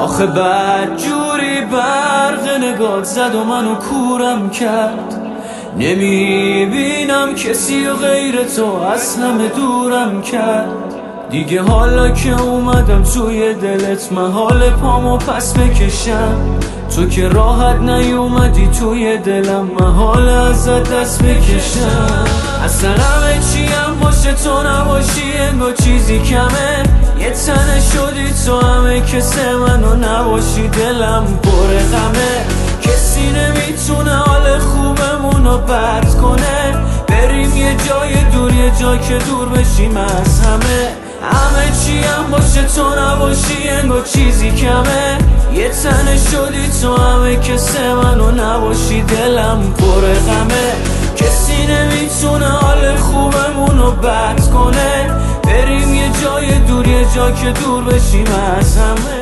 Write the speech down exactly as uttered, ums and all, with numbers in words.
آخه بد جوری برق نگات زد و منو کورم کرد. نمیبینم کسی و غیر تو از همه دورم کرد. دیگه حالا که اومدم توی دلت محال پامو پس بکشم. تو که راحت نیومدی توی دلم محال ازت دست بکشم. اصلا همه چیم باشه تو نباشی انگار چیزی کمه. یه تنه شدی تو همه کسه منو نباشی دلم پر غمه. کسی نمیتونه حال خوبمونو بد کنه. بریم یه جای دور یه جا که دور بشیم از همه. همه چیم باشه تو نباشی انگار چیزی کمه. یه تنه شدی تو همه کسه منو نباشی دلم پر غمه. کسی نمیتونه حال خوبمونو بد کنه. بریم یه جای دور یه جا که دور بشیم از همه.